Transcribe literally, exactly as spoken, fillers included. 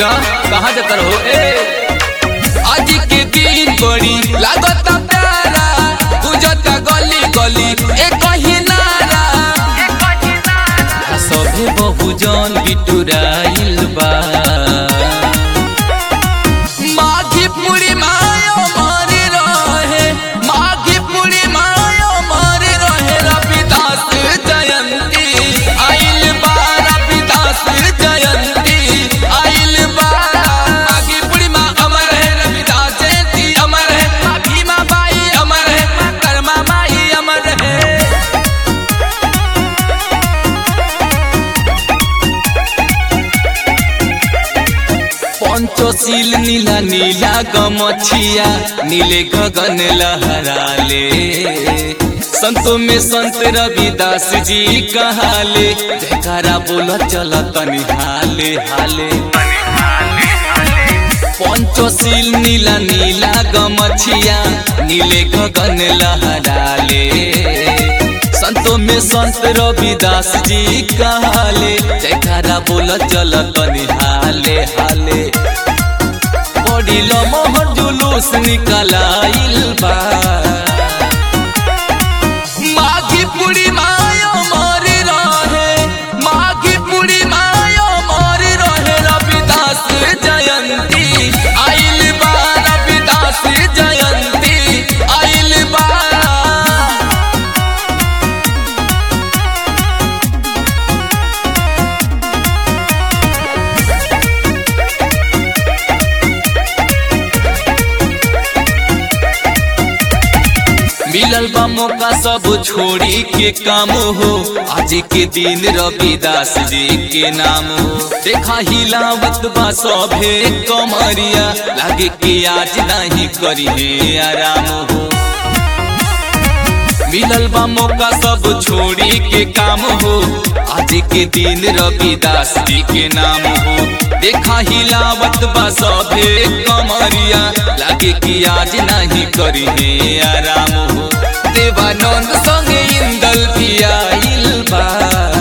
सुना कहाँ जाकर हो ए आज के दिन बड़ी लागत प्यारा बुझता गली गली एक ही नारा सभे बहुजन बिटुराइल बा माघी पूरी मायो मारे रहे माघी पूरी मायो मारे रहे रविदास जयंती आइल बा रविदास जयंती आइल बा माघी पूरी माँ अमर है रविदास जयंती अमर है भीमा बाई अमर है कर्मा बाई अमर है। पंचशील नीला नीला गमछिया नीले गगन लहराले संतों में संत रविदास जी कहाले जयकारा बोला चल तनी हाले हाले पंचशील नीला नीला गमछिया नीले गगन लहराले संतों में संत रविदास जी कहाले जयकारा बोला चल तनी हाले हाले बड़ी लमहर जुलूस निकलाइल बा माघी पूरी मायो मारे रहे माघी पूरी मायो मारे रहे रविदास जयंती आइल बा रविदास जयंती आइल बा। मिलल बा मौका सब छोड़ी के काम हो आज के दिन रविदास जी के नाम हो देखा हिलावत बा सभे कमरिया लागे कि आज नहीं करी है आराम हो मिलल बा मौका सब छोड़ी के काम हो आज के दिन रविदास जी के नाम हो देखा हिलावत बा सभे कमरिया लागे कि आज नहीं करी है आराम हो देवानंद संगे इंदल पियाइल बा।